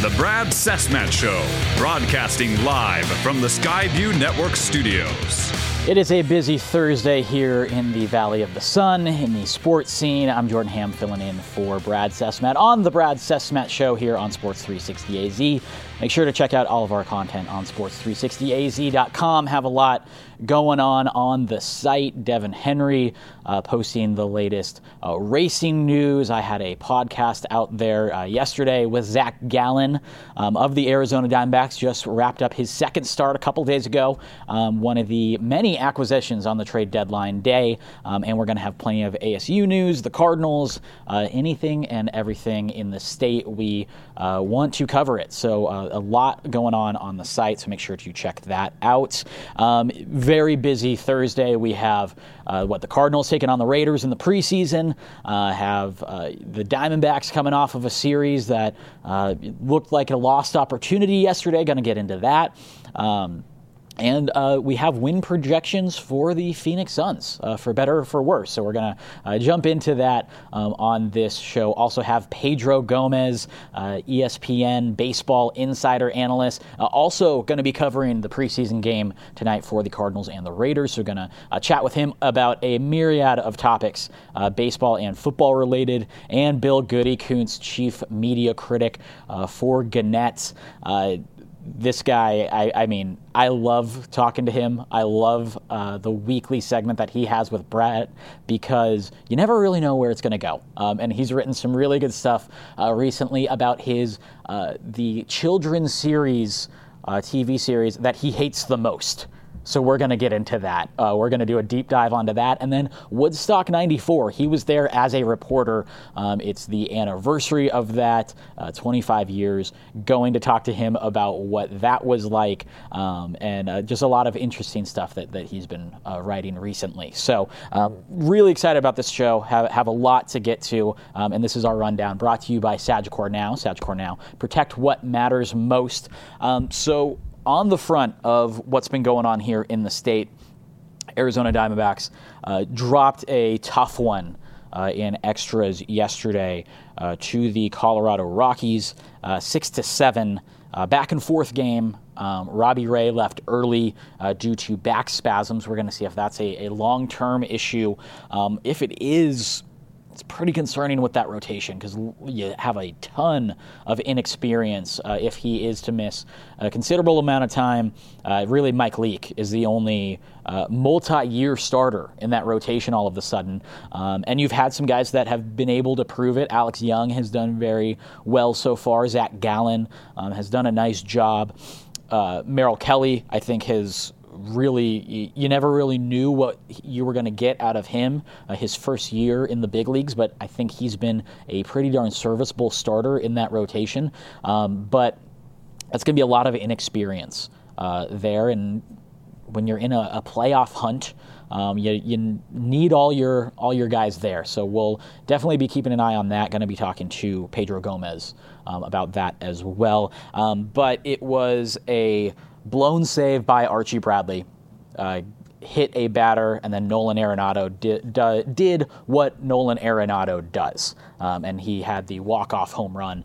The Brad Cessmat Show, broadcasting live from the Skyview Network studios. It is a busy Thursday here in the Valley of the Sun, in the sports scene. I'm Jordan Ham filling in for Brad Cessmat on The Brad Cessmat Show here on Sports 360 AZ. Make sure to check out all of our content on sports360az.com. Have a lot going on the site. Devin Henry posting the latest racing news. I had a podcast out there yesterday with Zach Gallen of the Arizona Diamondbacks. Just wrapped up his second start a couple days ago. One of the many acquisitions on the trade deadline day. And we're going to have plenty of ASU news, the Cardinals, anything and everything in the state. We want to cover it. So a lot going on the site, so make sure to check that out. Very busy Thursday. We have the Cardinals taking on the Raiders in the preseason, have the Diamondbacks coming off of a series that looked like a lost opportunity yesterday. Going to get into that. And we have win projections for the Phoenix Suns, for better or for worse. So we're going to jump into that on this show. Also have Pedro Gomez, ESPN baseball insider analyst, also going to be covering the preseason game tonight for the Cardinals and the Raiders. So we're going to chat with him about a myriad of topics, baseball and football related. And Bill Goody, Kuntz chief media critic for Gannett. This guy, I love talking to him. I love the weekly segment that he has with Brett because you never really know where it's going to go. And he's written some really good stuff recently about his the children's series, TV series that he hates the most. So we're going to get into that. We're going to do a deep dive onto that. And then Woodstock 94, he was there as a reporter. It's the anniversary of that, 25 years. Going to talk to him about what that was like and just a lot of interesting stuff that he's been writing recently. So really excited about this show. Have a lot to get to. And this is our rundown brought to you by Sagicor Now. Sagicor Now, protect what matters most. So on the front of what's been going on here in the state, Arizona Diamondbacks dropped a tough one in extras yesterday to the Colorado Rockies, 6-7, back and forth game. Robbie Ray left early due to back spasms. We're going to see if that's a long-term issue. If it is, it's pretty concerning with that rotation because you have a ton of inexperience if he is to miss a considerable amount of time. Really, Mike Leake is the only multi-year starter in that rotation all of a sudden. And you've had some guys that have been able to prove it. Alex Young has done very well so far. Zach Gallen has done a nice job. Merrill Kelly, I think, has really, you never really knew what you were going to get out of him his first year in the big leagues, but I think he's been a pretty darn serviceable starter in that rotation. But that's going to be a lot of inexperience there, and when you're in a playoff hunt, you need all your guys there. So we'll definitely be keeping an eye on that. Going to be talking to Pedro Gomez about that as well. But it was a blown save by Archie Bradley, hit a batter, and then Nolan Arenado did what Nolan Arenado does, and he had the walk-off home run.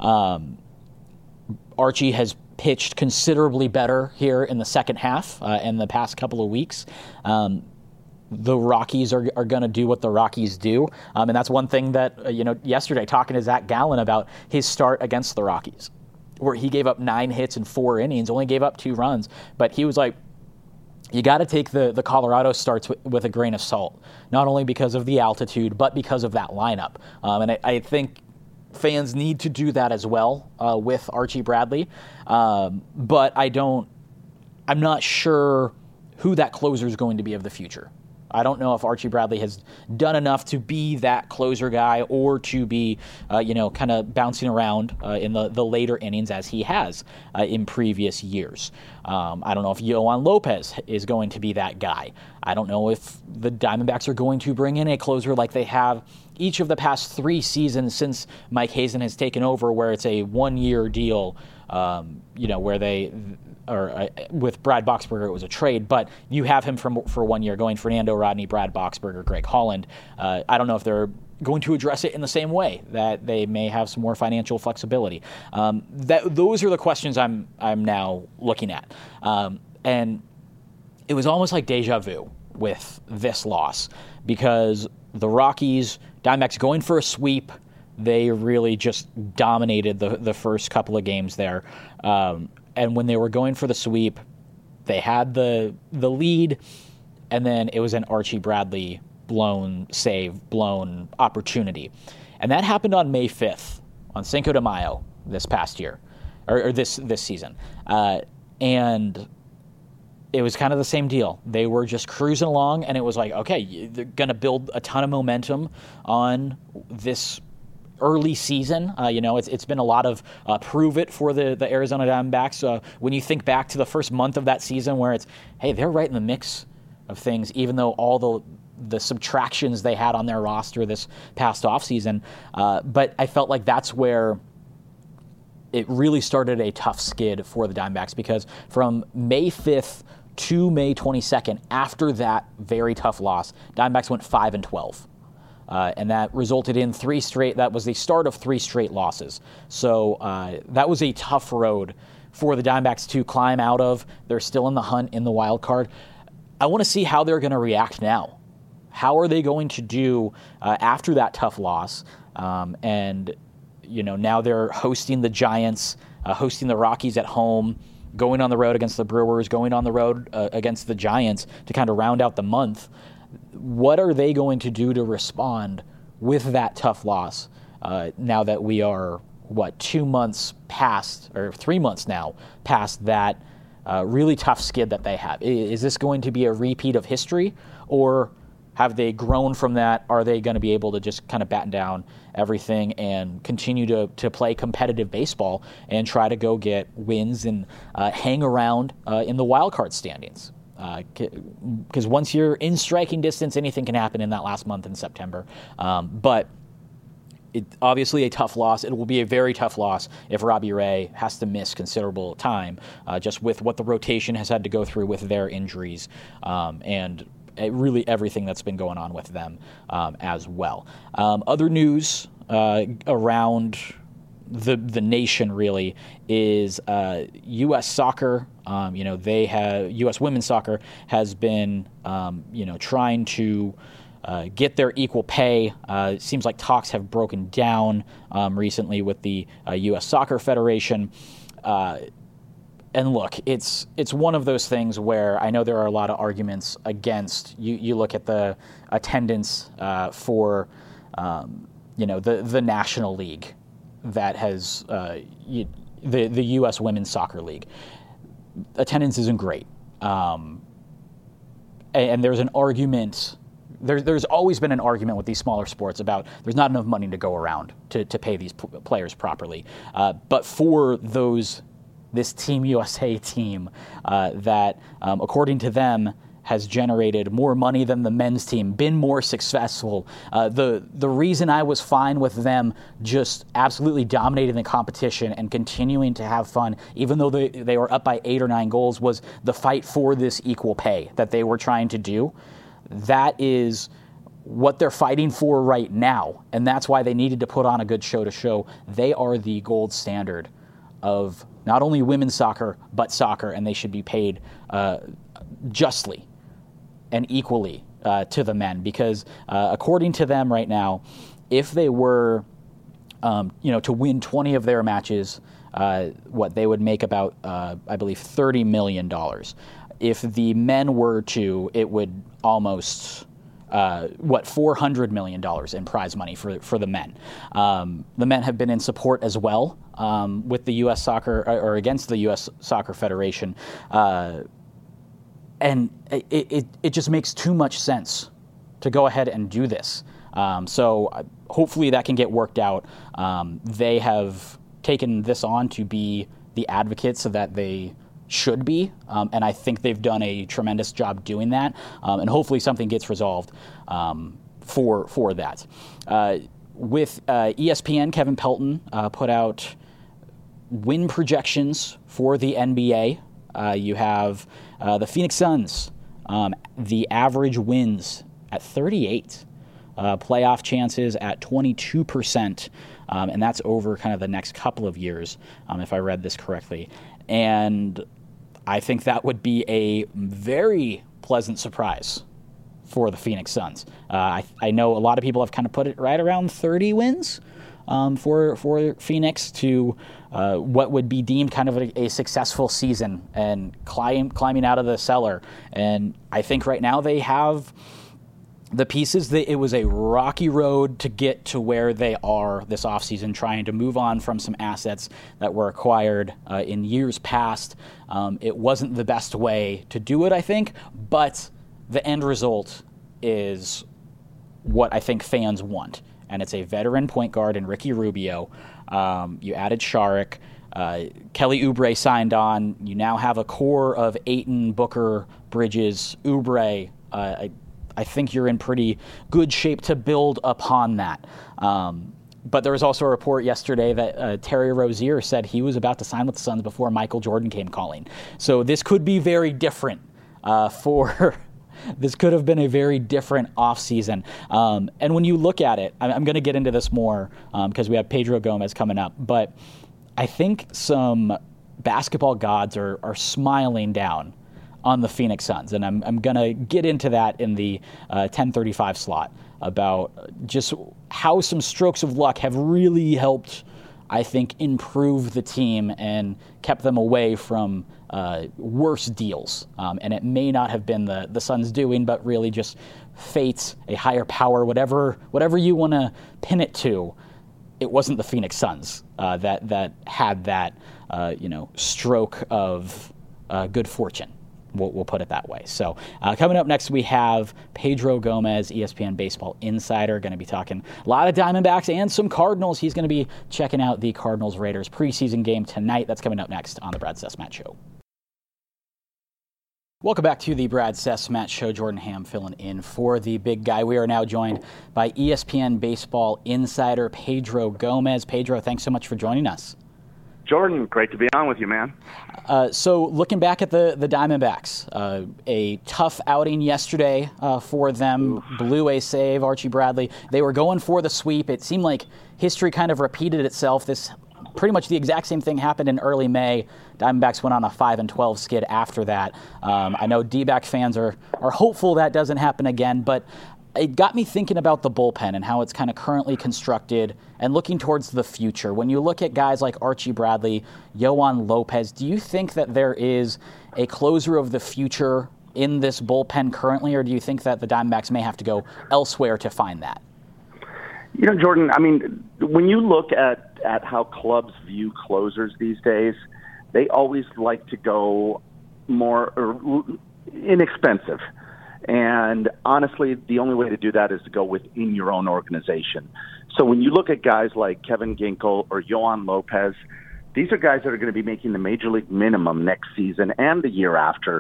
Archie has pitched considerably better here in the second half in the past couple of weeks. The Rockies are going to do what the Rockies do, and that's one thing that yesterday talking to Zach Gallen about his start against the Rockies, where he gave up 9 hits in 4 innings, only gave up 2 runs. But he was like, you got to take the Colorado starts with a grain of salt, not only because of the altitude, but because of that lineup. And I think fans need to do that as well with Archie Bradley. But I'm not sure who that closer is going to be of the future. I don't know if Archie Bradley has done enough to be that closer guy or to be, kind of bouncing around in the later innings as he has in previous years. I don't know if Yohan Lopez is going to be that guy. I don't know if the Diamondbacks are going to bring in a closer like they have each of the past 3 seasons since Mike Hazen has taken over, where it's a 1-year deal, where they or with Brad Boxberger, it was a trade, but you have him for 1 year, going Fernando Rodney, Brad Boxberger, Greg Holland. I don't know if they're going to address it in the same way, that they may have some more financial flexibility. Those are the questions I'm now looking at. And it was almost like deja vu with this loss, because the Rockies, Diamondbacks going for a sweep, they really just dominated the first couple of games there. And when they were going for the sweep, they had the lead, and then it was an Archie Bradley blown opportunity. And that happened on May 5th, on Cinco de Mayo this past year, or this season. And it was kind of the same deal. They were just cruising along, and it was like, okay, they're going to build a ton of momentum on this early season. It's been a lot of prove it for the Arizona Diamondbacks. When you think back to the first month of that season, where it's, hey, they're right in the mix of things, even though all the subtractions they had on their roster this past offseason. But I felt like that's where it really started a tough skid for the Diamondbacks, because from May 5th to May 22nd, after that very tough loss, Diamondbacks went 5-12. And that resulted in that was the start of 3 straight losses. So that was a tough road for the Diamondbacks to climb out of. They're still in the hunt in the wild card. I want to see how they're going to react now. How are they going to do after that tough loss? And now they're hosting the Giants, hosting the Rockies at home, going on the road against the Brewers, going on the road against the Giants to kind of round out the month. What are they going to do to respond with that tough loss now that we are, 2 months past, or 3 months now, past that really tough skid that they have? Is this going to be a repeat of history, or have they grown from that? Are they going to be able to just kind of batten down everything and continue to play competitive baseball and try to go get wins and hang around in the wild card standings? Because once you're in striking distance, anything can happen in that last month in September. But obviously a tough loss. It will be a very tough loss if Robbie Ray has to miss considerable time, just with what the rotation has had to go through with their injuries, and really everything that's been going on with them as well. Other news around the nation really is U.S. soccer. U.S. women's soccer has been trying to get their equal pay. It seems like talks have broken down recently with the U.S. Soccer Federation. And look, it's one of those things where I know there are a lot of arguments against. You look at the attendance for the National League that has the U.S. Women's Soccer League. Attendance isn't great, and there's an argument. There's always been an argument with these smaller sports about there's not enough money to go around to pay these players properly. But for this Team USA team that, according to them, has generated more money than the men's team, been more successful. The reason I was fine with them just absolutely dominating the competition and continuing to have fun, even though they were up by 8 or 9 goals, was the fight for this equal pay that they were trying to do. That is what they're fighting for right now, and that's why they needed to put on a good show to show they are the gold standard of not only women's soccer, but soccer, and they should be paid justly and equally to the men, because according to them right now, if they were to win 20 of their matches, they would make about, I believe, $30 million. If the men were to, it would almost, $400 million in prize money for the men. The men have been in support as well with the U.S. Soccer, or against the U.S. Soccer Federation. And it just makes too much sense to go ahead and do this. So hopefully that can get worked out. They have taken this on to be the advocates that they should be, and I think they've done a tremendous job doing that. And hopefully something gets resolved for that. With ESPN, Kevin Pelton put out win projections for the NBA. You have the Phoenix Suns, the average wins at 38. playoff chances at 22%, and that's over kind of the next couple of years, if I read this correctly. And I think that would be a very pleasant surprise for the Phoenix Suns. I know a lot of people have kind of put it right around 30 wins for Phoenix to what would be deemed kind of a successful season and climbing out of the cellar. And I think right now they have the pieces. That it was a rocky road to get to where they are this offseason, trying to move on from some assets that were acquired in years past. It wasn't the best way to do it, I think, but the end result is what I think fans want, and it's a veteran point guard in Ricky Rubio. You added Saric. Kelly Oubre signed on. You now have a core of Ayton, Booker, Bridges, Oubre. I think you're in pretty good shape to build upon that. But there was also a report yesterday that Terry Rozier said he was about to sign with the Suns before Michael Jordan came calling. So this could be very different This could have been a very different offseason. And when you look at it, I'm going to get into this more because we have Pedro Gomez coming up, but I think some basketball gods are smiling down on the Phoenix Suns, and I'm going to get into that in the 10:35 slot about just how some strokes of luck have really helped, I think, improve the team and kept them away from worse deals. And it may not have been the Suns' doing, but really just fate, a higher power, whatever you want to pin it to. It wasn't the Phoenix Suns that had that stroke of good fortune. We'll put it that way. So coming up next, we have Pedro Gomez, ESPN Baseball Insider, going to be talking a lot of Diamondbacks and some Cardinals. He's going to be checking out the Cardinals-Raiders preseason game tonight. That's coming up next on the Brad Sessmat Show. Welcome back to the Brad Sessmat Show. Jordan Ham filling in for the big guy. We are now joined by ESPN Baseball Insider Pedro Gomez. Pedro, thanks so much for joining us. Jordan, great to be on with you, man. So looking back at the Diamondbacks, a tough outing yesterday for them. Blew a save, Archie Bradley. They were going for the sweep. It seemed like history kind of repeated itself. This pretty much the exact same thing happened in early May. Diamondbacks went on a 5-12 skid after that. I know D-back fans are hopeful that doesn't happen again, but it got me thinking about the bullpen and how it's kind of currently constructed and looking towards the future. When you look at guys like Archie Bradley, Yohan Lopez, do you think that there is a closer of the future in this bullpen currently, or do you think that the Diamondbacks may have to go elsewhere to find that? You know, Jordan, I mean, when you look at how clubs view closers these days, they always like to go more inexpensive. And honestly, the only way to do that is to go within your own organization. So when you look at guys like Kevin Ginkel or Yohan Lopez, these are guys that are going to be making the major league minimum next season and the year after.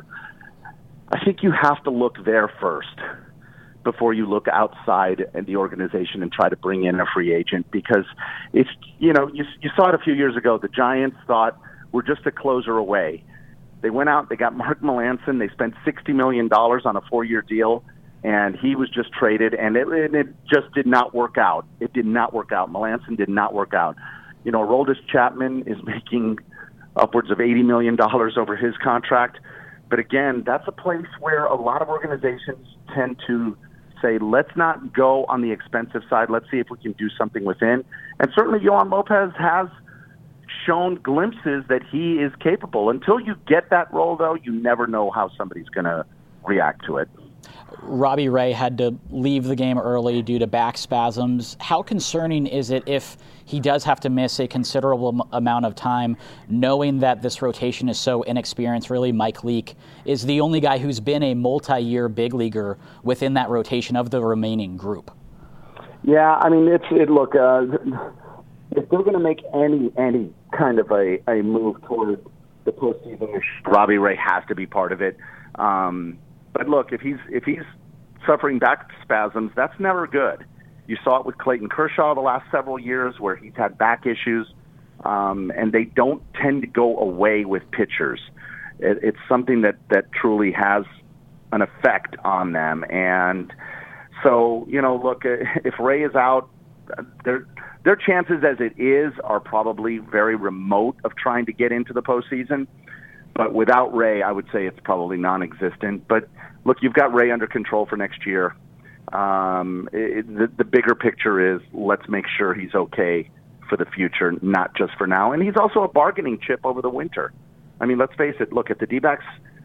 I think you have to look there first before you look outside the organization and try to bring in a free agent, because it's, you saw it a few years ago. The Giants thought we're just a closer away. They went out, they got Mark Melancon, they spent $60 million on a 4-year deal, and he was just traded, and it just did not work out. It did not work out. Melancon did not work out. Aroldis Chapman is making upwards of $80 million over his contract. But again, that's a place where a lot of organizations tend to say, let's not go on the expensive side. Let's see if we can do something within. And certainly Yohan Lopez has shown glimpses that he is capable. Until you get that role, though, you never know how somebody's going to react to it. Robbie Ray had to leave the game early due to back spasms. How concerning is it if he does have to miss a considerable amount of time, knowing that this rotation is so inexperienced? Really, Mike Leake is the only guy who's been a multi-year big leaguer within that rotation of the remaining group. Yeah, I mean, look, if they're going to make any kind of a move toward the postseason, Robbie Ray has to be part of it. But look, if he's suffering back spasms, that's never good. You saw it with Clayton Kershaw the last several years, where he's had back issues, and they don't tend to go away with pitchers. It's something that truly has an effect on them, and So, look, if Ray is out, their chances as it is are probably very remote of trying to get into the postseason. But without Ray, I would say it's probably non-existent. But look, you've got Ray under control for next year. The bigger picture is let's make sure he's okay for the future, not just for now. And he's also a bargaining chip over the winter. I mean, let's face it. Look, if the D-backs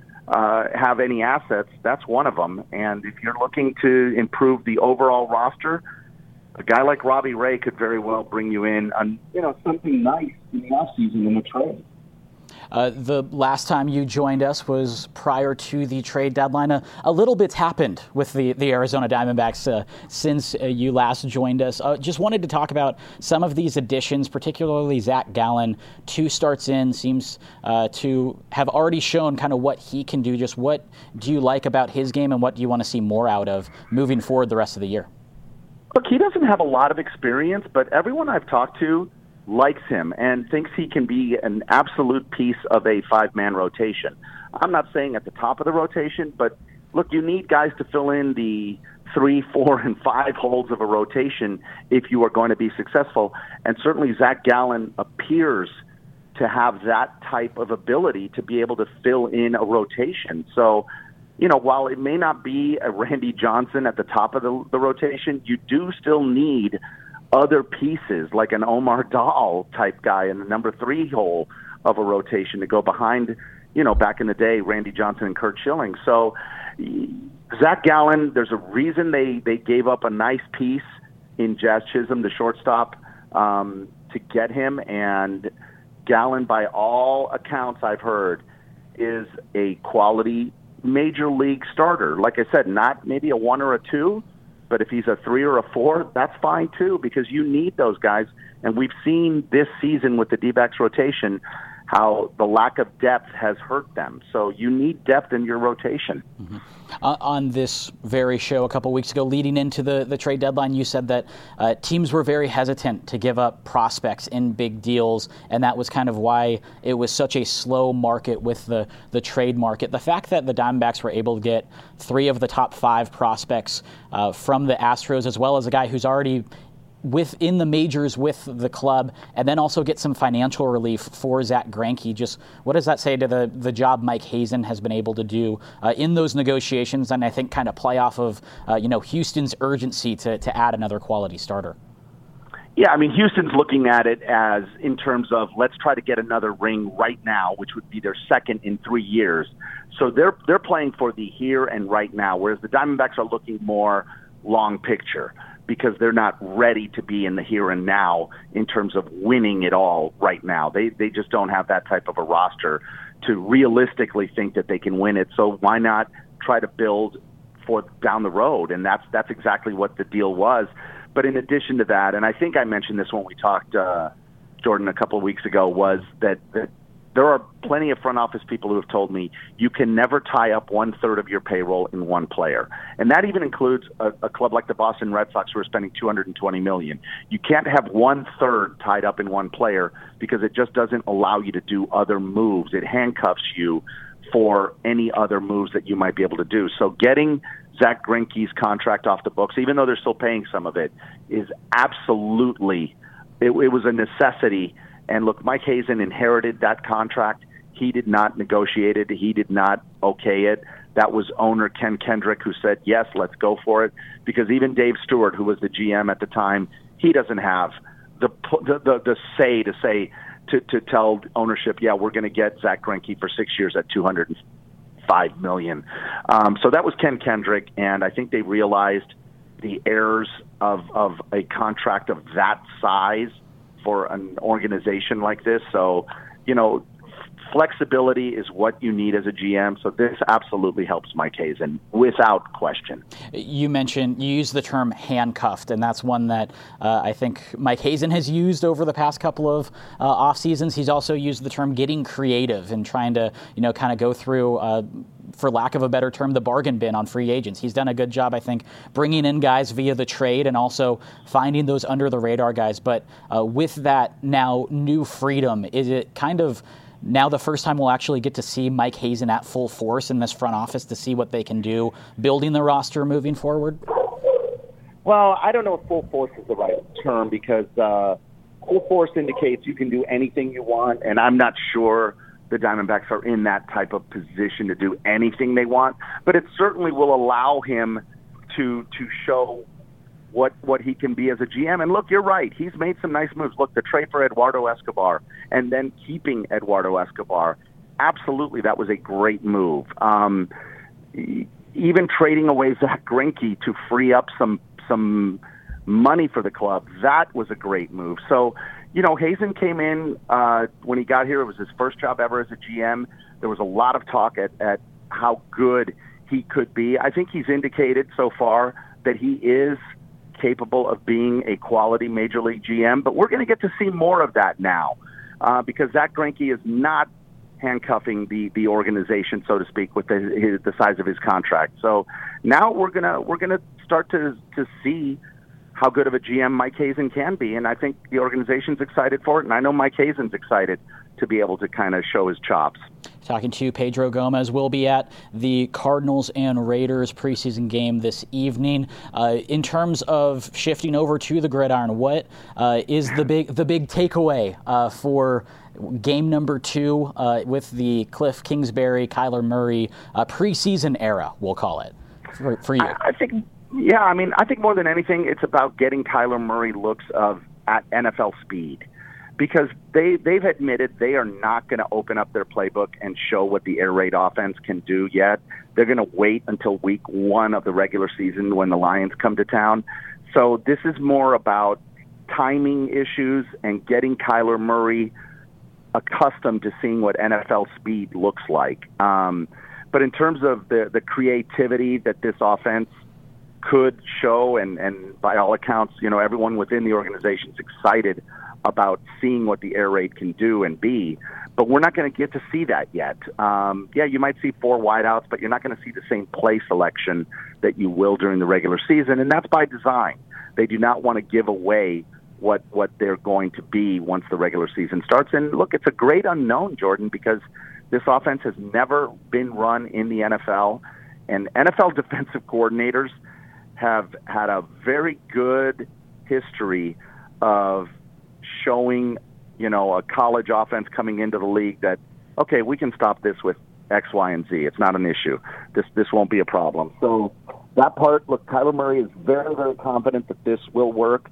have any assets, that's one of them. And if you're looking to improve the overall roster, a guy like Robbie Ray could very well bring you in on, something nice in the offseason in the trade. The last time you joined us was prior to the trade deadline. A little bit's happened with the Arizona Diamondbacks since you last joined us. Just wanted to talk about some of these additions, particularly Zach Gallen. 2 starts in, seems to have already shown kind of what he can do. Just what do you like about his game, and what do you want to see more out of moving forward the rest of the year? Look, he doesn't have a lot of experience, but everyone I've talked to likes him and thinks he can be an absolute piece of a 5-man rotation. I'm not saying at the top of the rotation, but look, you need guys to fill in the 3, 4, and 5 holes of a rotation if you are going to be successful. And certainly Zach Gallen appears to have that type of ability to be able to fill in a rotation. So, while it may not be a Randy Johnson at the top of the rotation, you do still need other pieces like an Omar Dahl type guy in the number 3 hole of a rotation to go behind, back in the day, Randy Johnson and Curt Schilling. So Zach Gallen, there's a reason they gave up a nice piece in Jazz Chisholm, the shortstop, to get him. And Gallen, by all accounts I've heard, is a quality major league starter. Like I said, not maybe a 1 or a 2, but if he's a 3 or a 4, that's fine too, because you need those guys. And we've seen this season with the D-backs rotation how the lack of depth has hurt them. So you need depth in your rotation. Mm-hmm. On this very show a couple weeks ago, leading into the trade deadline, you said that teams were very hesitant to give up prospects in big deals, and that was kind of why it was such a slow market with the trade market. The fact that the Diamondbacks were able to get 3 of the top 5 prospects from the Astros, as well as a guy who's already within the majors with the club, and then also get some financial relief for Zack Greinke. Just what does that say to the job Mike Hazen has been able to do in those negotiations, and I think kind of play off of Houston's urgency to add another quality starter? Yeah, I mean, Houston's looking at it as in terms of let's try to get another ring right now, which would be their second in 3 years. So they're playing for the here and right now, whereas the Diamondbacks are looking more long picture, because they're not ready to be in the here and now in terms of winning it all right now. They just don't have that type of a roster to realistically think that they can win it. So why not try to build for down the road? And that's exactly what the deal was. But in addition to that, and I think I mentioned this when we talked, Jordan, a couple of weeks ago, was that there are plenty of front office people who have told me you can never tie up 1/3 of your payroll in one player. And that even includes a club like the Boston Red Sox, who are spending $220 million. You can't have 1/3 tied up in one player because it just doesn't allow you to do other moves. It handcuffs you for any other moves that you might be able to do. So getting Zack Greinke's contract off the books, even though they're still paying some of it, is absolutely, it was a necessity. And look, Mike Hazen inherited that contract. He did not negotiate it. He did not okay it. That was owner Ken Kendrick who said, yes, let's go for it. Because even Dave Stewart, who was the GM at the time, he doesn't have the say to tell ownership, yeah, we're going to get Zack Greinke for 6 years at $205 million. So that was Ken Kendrick, and I think they realized the errors of a contract of that size for an organization like this. So, flexibility is what you need as a GM. So this absolutely helps Mike Hazen without question. You used the term handcuffed, and that's one that I think Mike Hazen has used over the past couple of off seasons. He's also used the term getting creative and trying to, kind of go through, for lack of a better term, the bargain bin on free agents. He's done a good job, I think, bringing in guys via the trade and also finding those under-the-radar guys. But with that now new freedom, is it kind of now the first time we'll actually get to see Mike Hazen at full force in this front office to see what they can do building the roster moving forward? Well, I don't know if full force is the right term because full force indicates you can do anything you want, and I'm not sure the Diamondbacks are in that type of position to do anything they want. But it certainly will allow him to show what he can be as a GM. And look, you're right. He's made some nice moves. Look, the trade for Eduardo Escobar and then keeping Eduardo Escobar, absolutely, that was a great move. Even trading away Zach Greinke to free up some money for the club, that was a great move. So, Hazen came in when he got here. It was his first job ever as a GM. There was a lot of talk at how good he could be. I think he's indicated so far that he is capable of being a quality Major League GM, but we're going to get to see more of that now because Zach Greinke is not handcuffing the organization, so to speak, with the size of his contract. So now we're gonna start to see how good of a GM Mike Hazen can be, and I think the organization's excited for it, and I know Mike Hazen's excited to be able to kind of show his chops. Talking to Pedro Gomez, will be at the Cardinals and Raiders preseason game this evening. In terms of shifting over to the gridiron, what is the big takeaway for game number 2 with the Cliff Kingsbury, Kyler Murray preseason era, we'll call it, for you? I think more than anything, it's about getting Kyler Murray looks at NFL speed. Because they've admitted they are not going to open up their playbook and show what the air raid offense can do yet. They're going to wait until week 1 of the regular season when the Lions come to town. So this is more about timing issues and getting Kyler Murray accustomed to seeing what NFL speed looks like. But in terms of the creativity that this offense could show, and by all accounts, everyone within the organization is excited about seeing what the air raid can do and be, but we're not going to get to see that yet. You might see 4 wideouts, but you're not going to see the same play selection that you will during the regular season, and that's by design. They do not want to give away what they're going to be once the regular season starts. And look, it's a great unknown, Jordan, because this offense has never been run in the NFL, and NFL defensive coordinators have had a very good history of showing, a college offense coming into the league that, okay, we can stop this with X, Y, and Z. It's not an issue. This won't be a problem. So that part, look, Kyler Murray is very, very confident that this will work.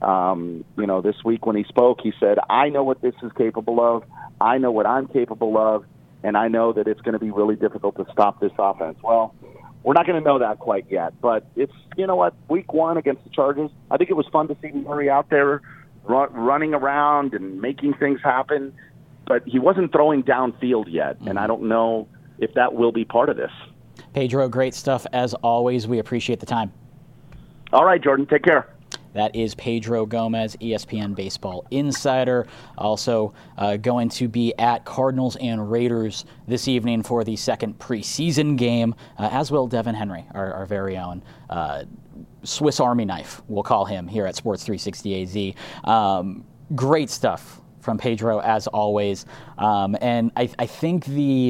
This week when he spoke, he said, I know what this is capable of. I know what I'm capable of. And I know that it's going to be really difficult to stop this offense. Well, we're not going to know that quite yet. But it's, week 1 against the Chargers, I think it was fun to see Murray out there running around and making things happen, but he wasn't throwing downfield yet, and I don't know if that will be part of this. Pedro, great stuff as always. We appreciate the time. All right, Jordan, take care. That is Pedro Gomez, ESPN Baseball Insider. Also going to be at Cardinals and Raiders this evening for the second preseason game, as will Devin Henry, our very own Swiss Army knife, we'll call him, here at Sports 360 AZ. Great stuff from Pedro, as always. And I think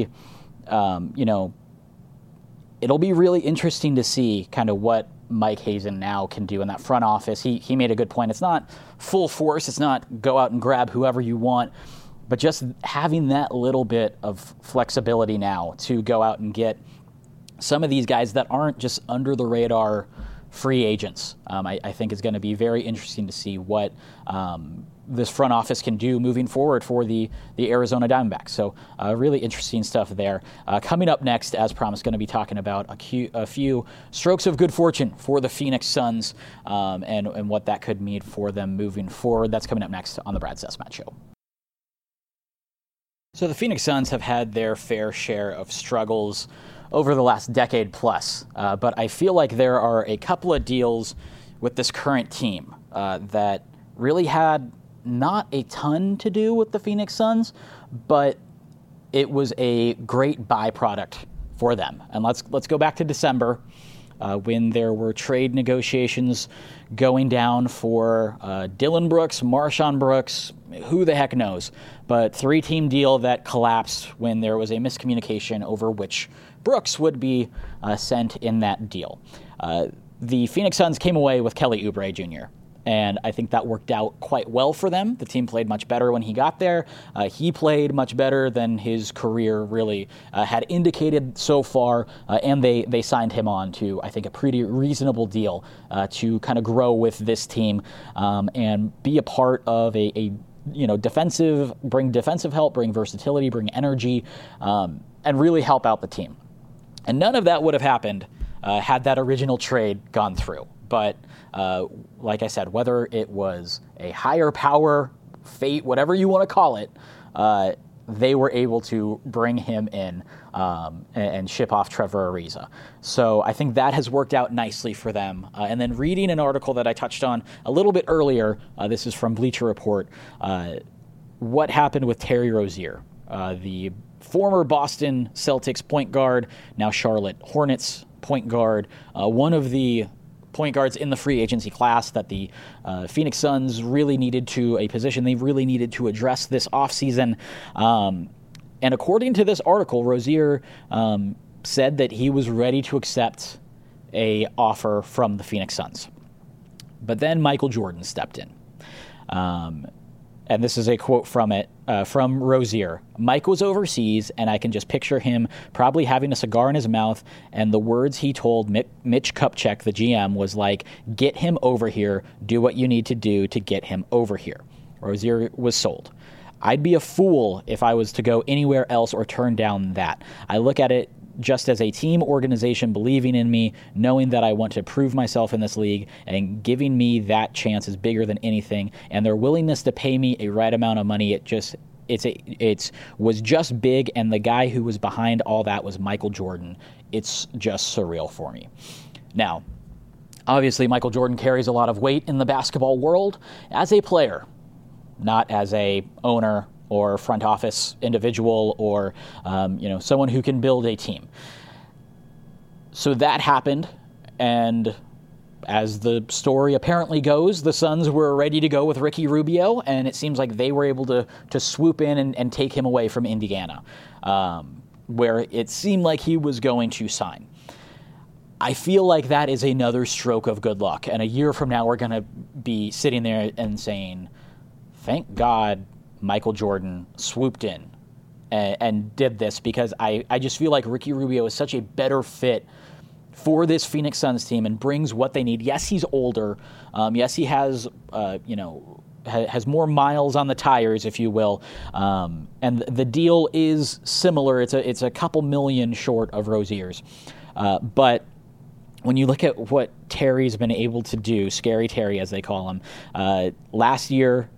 it'll be really interesting to see kind of what Mike Hazen now can do in that front office. He made a good point. It's not full force. It's not go out and grab whoever you want, but just having that little bit of flexibility now to go out and get some of these guys that aren't just under the radar free agents. I think is going to be very interesting to see what this front office can do moving forward for the Arizona Diamondbacks. So really interesting stuff there. Coming up next, as promised, going to be talking about a few strokes of good fortune for the Phoenix Suns and what that could mean for them moving forward. That's coming up next on the Brad Sesmat Show. So the Phoenix Suns have had their fair share of struggles over the last decade plus, but I feel like there are a couple of deals with this current team that really had not a ton to do with the Phoenix Suns, but it was a great byproduct for them. And let's go back to December when there were trade negotiations going down for Dylan Brooks, Marshawn Brooks, who the heck knows, but 3-team deal that collapsed when there was a miscommunication over which Brooks would be sent in that deal. the Phoenix Suns came away with Kelly Oubre Jr., and I think that worked out quite well for them. The team played much better when he got there. He played much better than his career really had indicated so far, and they signed him on to, I think, a pretty reasonable deal to kind of grow with this team and be a part of a bring defensive help, bring versatility, bring energy, and really help out the team. And none of that would have happened had that original trade gone through. But like I said, whether it was a higher power, fate, whatever you want to call it, they were able to bring him in and ship off Trevor Ariza. So I think that has worked out nicely for them. And then reading an article that I touched on a little bit earlier, this is from Bleacher Report, what happened with Terry Rozier, the former Boston Celtics point guard, now Charlotte Hornets point guard, one of the point guards in the free agency class that the Phoenix Suns really needed a position they really needed to address this offseason. And according to this article, Rozier said that he was ready to accept a offer from the Phoenix Suns. But then Michael Jordan stepped in. And this is a quote from Rozier. Mike was overseas, and I can just picture him probably having a cigar in his mouth, and the words he told Mitch Kupchak, the GM, was like, get him over here, do what you need to do to get him over here. Rozier was sold. I'd be a fool if I was to go anywhere else or turn down that. I look at it just as a team organization believing in me, knowing that I want to prove myself in this league, and giving me that chance is bigger than anything. And their willingness to pay me a right amount of money, it was just big. And the guy who was behind all that was Michael Jordan. It's just surreal for me. Now, obviously, Michael Jordan carries a lot of weight in the basketball world as a player, not as a owner or front office individual, or someone who can build a team. So that happened, and as the story apparently goes, the Suns were ready to go with Ricky Rubio, and it seems like they were able to swoop in and take him away from Indiana, where it seemed like he was going to sign. I feel like that is another stroke of good luck, and a year from now we're going to be sitting there and saying, thank God Michael Jordan swooped in and did this, because I just feel like Ricky Rubio is such a better fit for this Phoenix Suns team and brings what they need. Yes, he's older. Yes, he has has more miles on the tires, if you will. And the deal is similar. It's a couple million short of Rozier's. But when you look at what Terry's been able to do, Scary Terry as they call him, last year,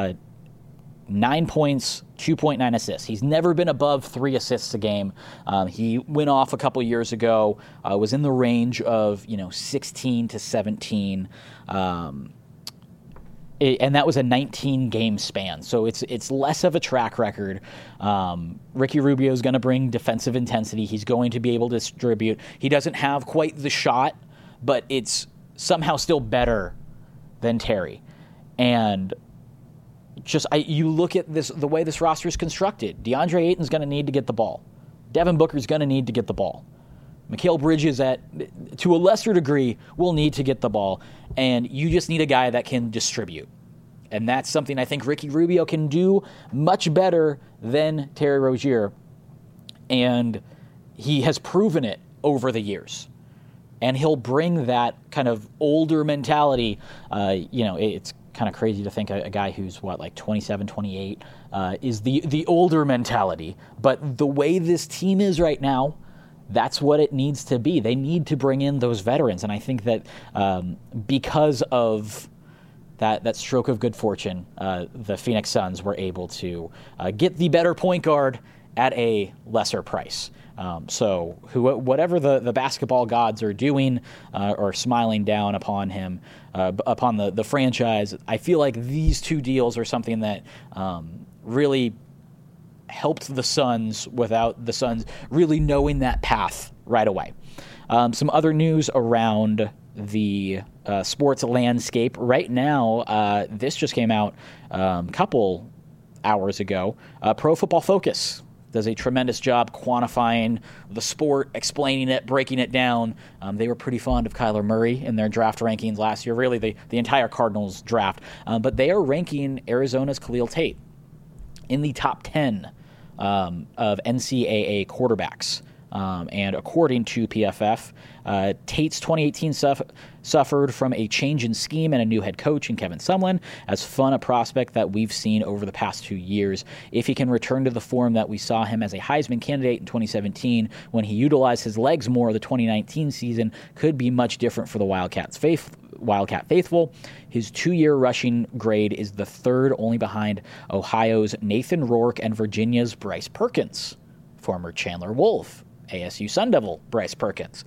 9 points, 2.9 assists. He's never been above 3 assists a game. He went off a couple years ago, was in the range of 16 to 17, and that was a 19-game span. So it's less of a track record. Ricky Rubio is going to bring defensive intensity. He's going to be able to distribute. He doesn't have quite the shot, but it's somehow still better than Terry. And you look at the way this roster is constructed. DeAndre Ayton's going to need to get the ball. Devin Booker's going to need to get the ball. Mikal Bridges, to a lesser degree, will need to get the ball. And you just need a guy that can distribute. And that's something I think Ricky Rubio can do much better than Terry Rozier. And he has proven it over the years. And he'll bring that kind of older mentality. It's kind of crazy to think a guy who's 27, 28 is the older mentality. But the way this team is right now, that's what it needs to be. They need to bring in those veterans. And I think that because of that stroke of good fortune, the Phoenix Suns were able to get the better point guard at a lesser price. So whatever the basketball gods are doing or smiling down upon him, upon the franchise, I feel like these two deals are something that really helped the Suns without the Suns really knowing that path right away. Some other news around the sports landscape right now. This just came out a couple hours ago. Pro Football Focus does a tremendous job quantifying the sport, explaining it, breaking it down. They were pretty fond of Kyler Murray in their draft rankings last year, really the entire Cardinals draft. But they are ranking Arizona's Khalil Tate in the top 10 of NCAA quarterbacks. And according to PFF, Tate's 2018 suffered from a change in scheme and a new head coach in Kevin Sumlin. As fun a prospect that we've seen over the past 2 years. If he can return to the form that we saw him as a Heisman candidate in 2017, when he utilized his legs more, the 2019 season could be much different for the Wildcat faithful. His 2-year rushing grade is the third, only behind Ohio's Nathan Rourke and Virginia's Bryce Perkins, former Chandler Wolf, ASU Sun Devil Bryce Perkins.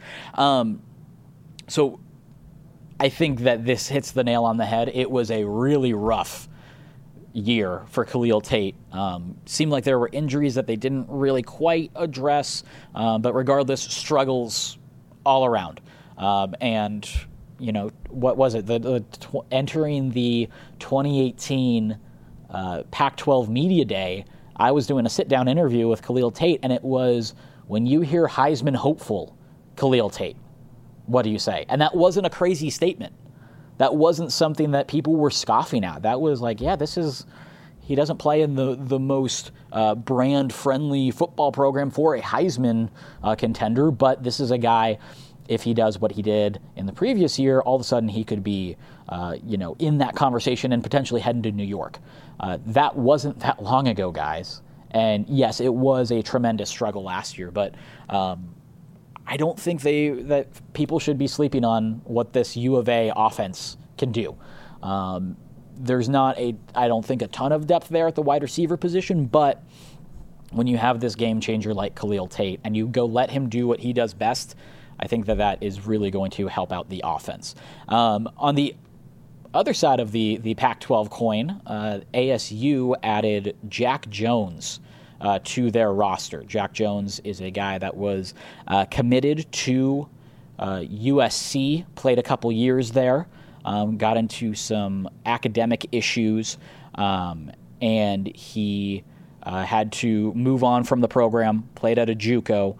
So I think that this hits the nail on the head. It was a really rough year for Khalil Tate. Seemed like there were injuries that they didn't really quite address, but regardless, struggles all around. And, you know, what was it? Entering the 2018 Pac-12 Media Day, I was doing a sit-down interview with Khalil Tate, and it was, when you hear Heisman hopeful Khalil Tate, what do you say? And that wasn't a crazy statement. That wasn't something that people were scoffing at. That was like, yeah, he doesn't play in the most brand-friendly football program for a Heisman contender, but this is a guy, if he does what he did in the previous year, all of a sudden he could be in that conversation and potentially heading to New York. That wasn't that long ago, guys. And yes, it was a tremendous struggle last year, but I don't think that people should be sleeping on what this U of A offense can do. There's not I don't think, a ton of depth there at the wide receiver position, but when you have this game changer like Khalil Tate and you go let him do what he does best, I think that is really going to help out the offense. On the other side of the Pac-12 coin, ASU added Jack Jones to their roster. Jack Jones is a guy that was committed to USC, played a couple years there, got into some academic issues, and he had to move on from the program, played at a JUCO,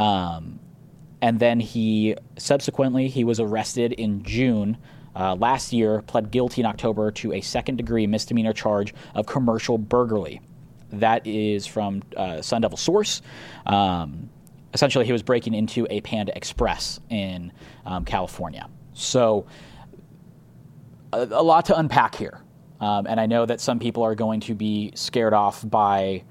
and then he was arrested in June last year, pled guilty in October to a second-degree misdemeanor charge of commercial burglary. That is from Sun Devil source. Essentially, he was breaking into a Panda Express in California. So a lot to unpack here. And I know that some people are going to be scared off by,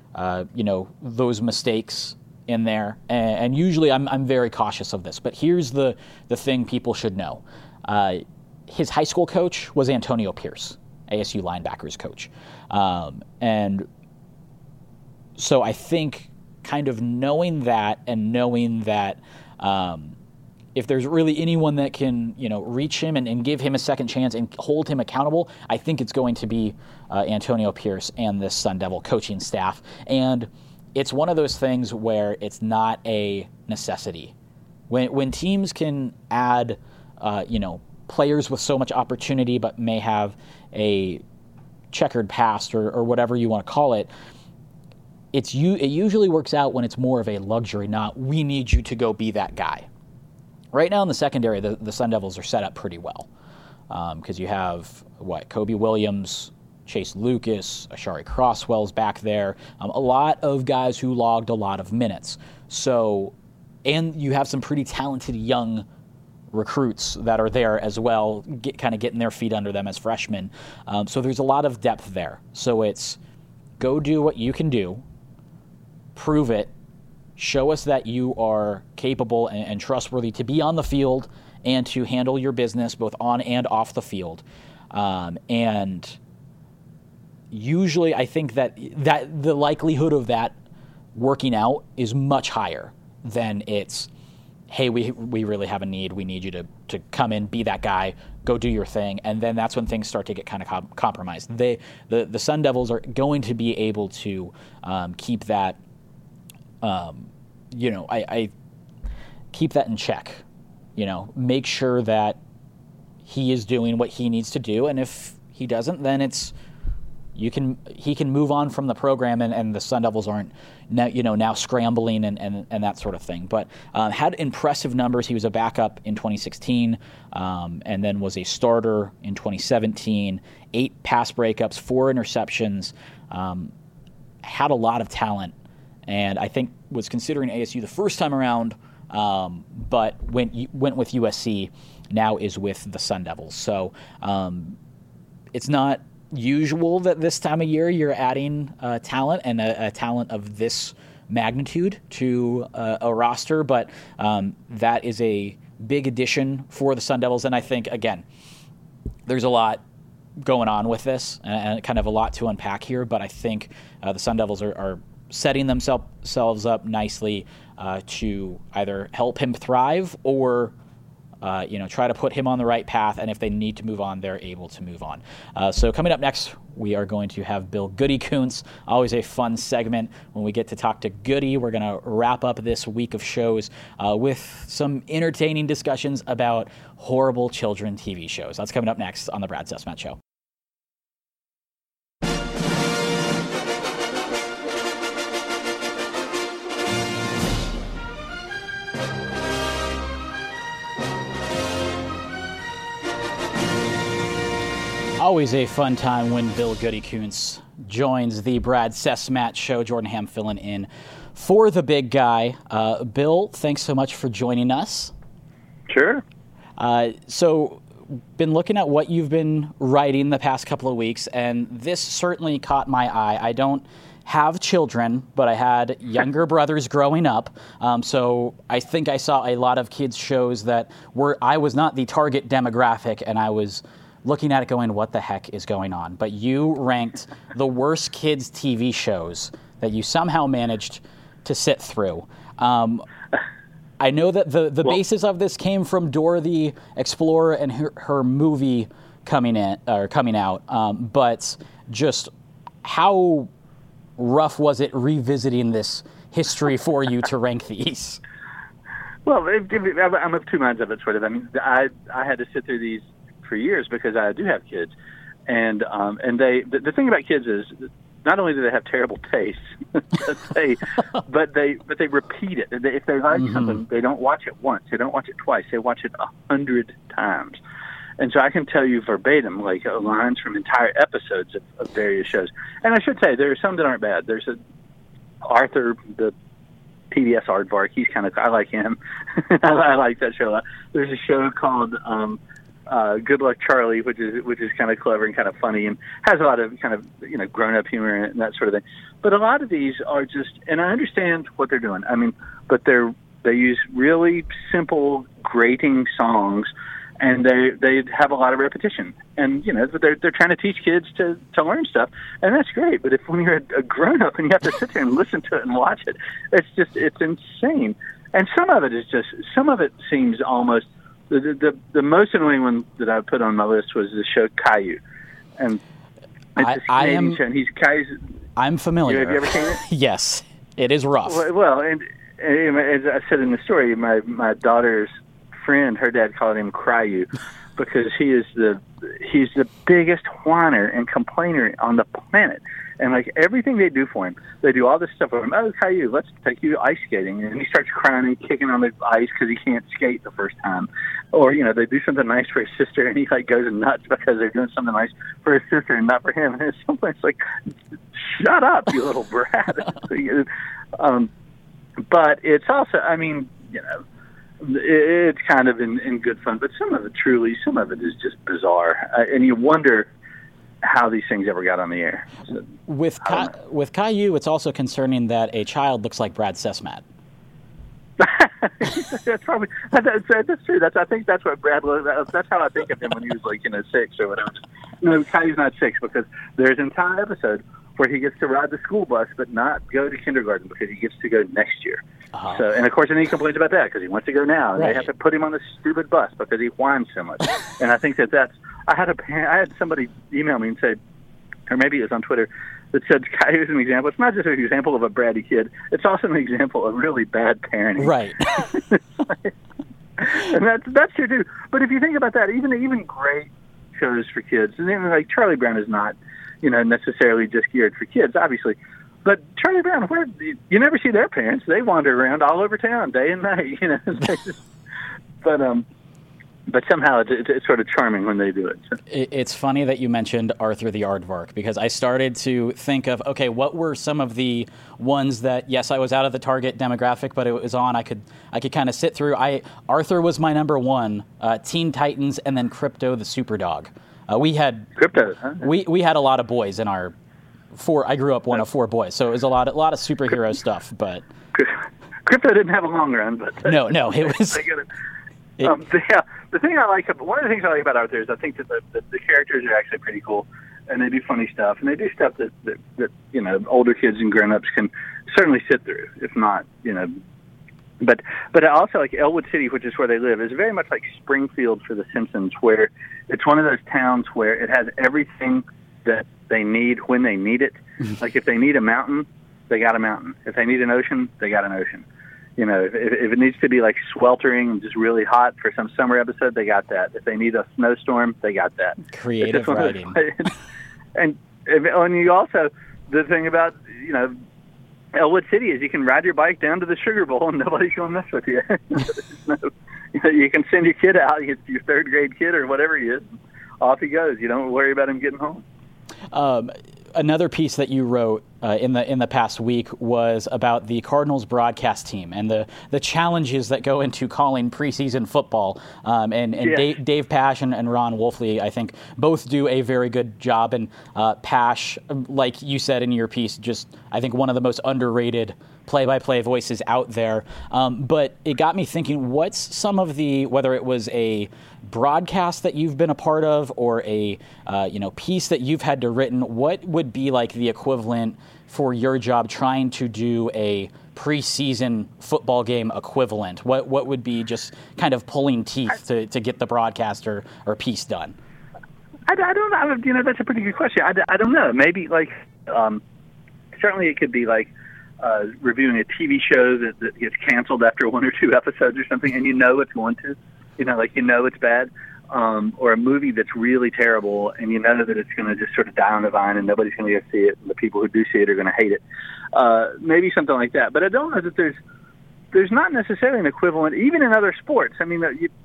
those mistakes in there. And usually I'm very cautious of this. But here's the thing people should know. His high school coach was Antonio Pierce, ASU linebackers coach. And so I think kind of knowing that if there's really anyone that can, reach him and give him a second chance and hold him accountable, I think it's going to be Antonio Pierce and this Sun Devil coaching staff. And it's one of those things where it's not a necessity. When teams can add, players with so much opportunity but may have a checkered past or whatever you want to call it, it usually works out when it's more of a luxury, not we need you to go be that guy. Right now in the secondary, the Sun Devils are set up pretty well because you have, Kobe Williams, Chase Lucas, Ashari Crosswell's back there, a lot of guys who logged a lot of minutes. So, and you have some pretty talented young recruits that are there as well, kind of getting their feet under them as freshmen. So there's a lot of depth there. So it's go do what you can do, prove it, show us that you are capable and trustworthy to be on the field and to handle your business both on and off the field. And usually I think that the likelihood of that working out is much higher than it's, hey, we really have a need. We need you to come in, be that guy, go do your thing. And then that's when things start to get kind of compromised. The Sun Devils are going to be able to keep that, I keep that in check. Make sure that he is doing what he needs to do. And if he doesn't, then it's he can move on from the program, and the Sun Devils aren't now scrambling and that sort of thing. But had impressive numbers. He was a backup in 2016, and then was a starter in 2017. 8 pass breakups, 4 interceptions. Had a lot of talent, and I think was considering ASU the first time around, but went with USC. Now is with the Sun Devils. So it's not usual that this time of year you're adding talent and a talent of this magnitude to a roster, but that is a big addition for the Sun Devils. And I think, again, there's a lot going on with this and kind of a lot to unpack here, but I think the Sun Devils are setting themselves up nicely to either help him thrive or try to put him on the right path, and if they need to move on, they're able to move on. So coming up next, we are going to have Bill Goody Koontz. Always a fun segment when we get to talk to Goody. We're going to wrap up this week of shows with some entertaining discussions about horrible children TV shows. That's coming up next on the Brad Sesmat Show. Always a fun time when Bill Goody Koontz joins the Brad Sesmat Show. Jordan Ham filling in for the big guy. Bill, thanks so much for joining us. Sure. So, been looking at what you've been writing the past couple of weeks, and this certainly caught my eye. I don't have children, but I had younger brothers growing up, so I think I saw a lot of kids' shows that I was not the target demographic, and I was looking at it going, what the heck is going on? But you ranked the worst kids' TV shows that you somehow managed to sit through. I know that the basis of this came from Dora the Explorer and her movie coming out, but just how rough was it revisiting this history for you to rank these? Well, I'm of two minds of it, sort of. I mean, I had to sit through these for years because I do have kids, and the thing about kids is not only do they have terrible taste, but they repeat it. If they like something, they don't watch it once, they don't watch it twice, they watch it 100 times. And so I can tell you verbatim, like lines from entire episodes of various shows. And I should say there are some that aren't bad. There's Arthur, the PBS aardvark. He's I like him. I like that show a lot. There's a show called Good Luck Charlie, which is kind of clever and kind of funny and has a lot of kind of grown up humor and that sort of thing. But a lot of these are just, and I understand what they're doing. I mean, but they use really simple, grating songs, and they have a lot of repetition. And they're trying to teach kids to learn stuff, and that's great. But when you're a grown up and you have to sit there and listen to it and watch it, it's insane. And some of it seems almost. The most annoying one that I put on my list was the show Caillou, and it's a Canadian show. And he's Caillou's. I'm familiar. Have you ever seen it? Yes, it is rough. Well, and as I said in the story, my daughter's friend, her dad called him Cryu because he's the biggest whiner and complainer on the planet. And like everything they do for him, they do all this stuff for him. Oh, Caillou, let's take you ice skating, and he starts crying and kicking on the ice because he can't skate the first time. Or they do something nice for his sister, and he goes nuts because they're doing something nice for his sister and not for him. And it's sometimes like, shut up, you little brat. But it's also, I mean, it's kind of in good fun, but some of it is just bizarre, and you wonder how these things ever got on the air. So, with Caillou, it's also concerning that a child looks like Brad Sesmat. That's true. I think that's what Brad was. That's how I think of him when he was 6 or whatever. No, Caillou's not 6 because there's an entire episode where he gets to ride the school bus but not go to kindergarten because he gets to go next year. Uh-huh. So, and of course, he complains about that because he wants to go now, and They have to put him on the stupid bus because he whines so much. And I think that's. I had somebody email me and say, or maybe it was on Twitter, that said Caillou is an example. It's not just an example of a bratty kid; it's also an example of really bad parenting. Right. And that's true too. But if you think about that, even great shows for kids. And then, like, Charlie Brown is not, necessarily just geared for kids, obviously. But Charlie Brown, you never see their parents. They wander around all over town day and night, But somehow it's sort of charming when they do it. So. It's funny that you mentioned Arthur the Aardvark, because I started to think of, okay, what were some of the ones that, yes, I was out of the target demographic, but it was on. I could kind of sit through. Arthur was my number one, Teen Titans, and then Crypto the Superdog. We had Crypto. Huh? We had a lot of boys in our four. I grew up one of four boys, so it was a lot of superhero stuff. But Crypto didn't have a long run, but no, it was. The thing I like, one of the things I like about Arthur is I think that the characters are actually pretty cool, and they do funny stuff, and they do stuff that older kids and grown-ups can certainly sit through, if not, But I also like Elwood City, which is where they live, is very much like Springfield for The Simpsons, where it's one of those towns where it has everything that they need when they need it. Like if they need a mountain, they got a mountain. If they need an ocean, they got an ocean. If it needs to be like sweltering and just really hot for some summer episode, they got that. If they need a snowstorm, they got that. Creative writing. And you also, the thing about, Elwood City is you can ride your bike down to the Sugar Bowl and nobody's going to mess with you. You can send your kid out, your third grade kid or whatever he is, off he goes. You don't worry about him getting home. Another piece that you wrote in the past week was about the Cardinals broadcast team and the challenges that go into calling preseason football. Yes. Dave Pasch and Ron Wolfley, I think, both do a very good job. And Pasch, like you said in your piece, just I think one of the most underrated play-by-play voices out there. But it got me thinking, what's some of the, whether it was a broadcast that you've been a part of or a piece that you've had to written, what would be like the equivalent for your job trying to do a preseason football game equivalent? What would be just kind of pulling teeth to get the broadcast or piece done? I don't know. That's a pretty good question. I don't know. Maybe like certainly it could be like reviewing a TV show that gets canceled after one or two episodes or something, and it's going to, it's bad, or a movie that's really terrible, and that it's going to just sort of die on the vine, and nobody's going to go see it, and the people who do see it are going to hate it. Maybe something like that. But I don't know that there's not necessarily an equivalent, even in other sports. I mean,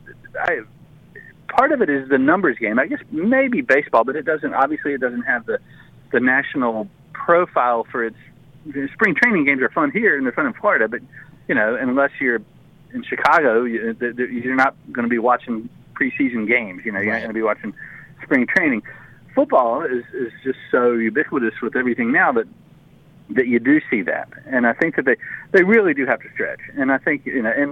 part of it is the numbers game. I guess maybe baseball, but it doesn't have the national profile for its. Spring training games are fun here and they're fun in Florida, but unless you're in Chicago, you're not going to be watching preseason games. You're not going to be watching spring training. Football is just so ubiquitous with everything now that you do see that, and I think that they really do have to stretch. And I think and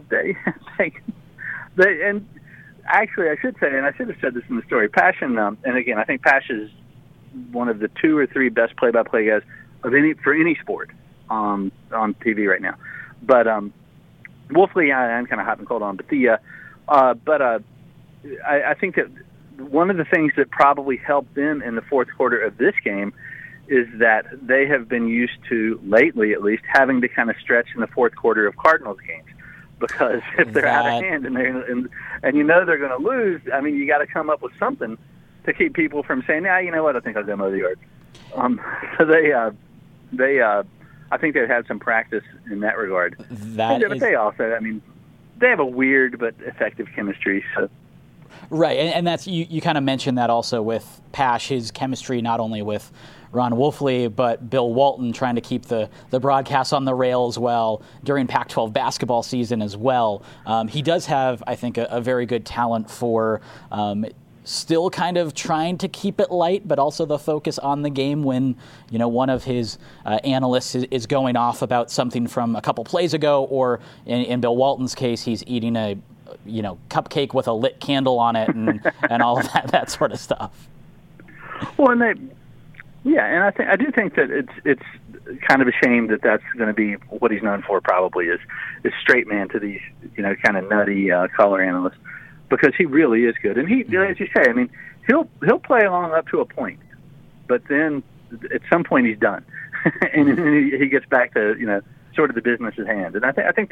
actually I should say, and I should have said this in the story, Pasch and again I think Pasch is one of the 2 or 3 best play-by-play guys for any sport on TV right now. But Wolfley, I'm kind of hot and cold on. But I think that one of the things that probably helped them in the fourth quarter of this game is that they have been used to, lately at least, having to kind of stretch in the fourth quarter of Cardinals games. Because if they're out of hand and they're going to lose, I mean, you got to come up with something to keep people from saying, you know what, I think I'll go mow the yard. So I think they've had some practice in that regard. But they also, I mean, they have a weird but effective chemistry. So. Right, and that's you kind of mentioned that also with Pasch, his chemistry not only with Ron Wolfley, but Bill Walton trying to keep the broadcast on the rails well during Pac-12 basketball season as well. He does have, I think, a very good talent for still kind of trying to keep it light, but also the focus on the game when, one of his analysts is going off about something from a couple plays ago, or in Bill Walton's case, he's eating a cupcake with a lit candle on it and all of that sort of stuff. Well, and I do think that it's kind of a shame that that's going to be what he's known for. Probably is straight man to these kind of nutty color analysts, because he really is good. And he, as you say, I mean, he'll play along up to a point, but then at some point he's done, and then he gets back to sort of the business at hand. And I think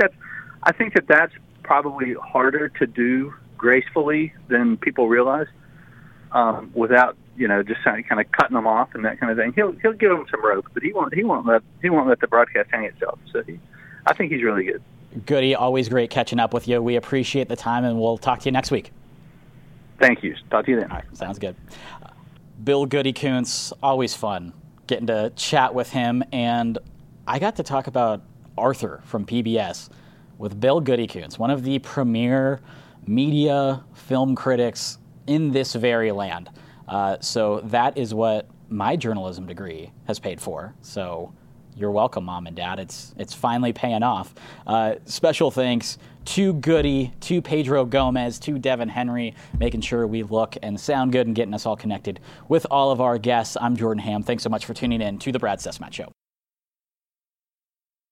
that's probably harder to do gracefully than people realize. without just kind of cutting them off and that kind of thing. He'll give them some rope, but he won't let the broadcast hang itself. So I think he's really good. Goody, always great catching up with you. We appreciate the time, and we'll talk to you next week. Thank you. Talk to you then. All right, sounds good. Bill Goody Kuntz, always fun getting to chat with him, and I got to talk about Arthur from PBS with Bill Goody Kuntz, one of the premier media film critics in this very land. So that is what my journalism degree has paid for. So you're welcome, Mom and Dad. It's finally paying off. Special thanks to Goody, to Pedro Gomez, to Devin Henry, making sure we look and sound good and getting us all connected with all of our guests. I'm Jordan Ham. Thanks so much for tuning in to The Brad Sesmat Show.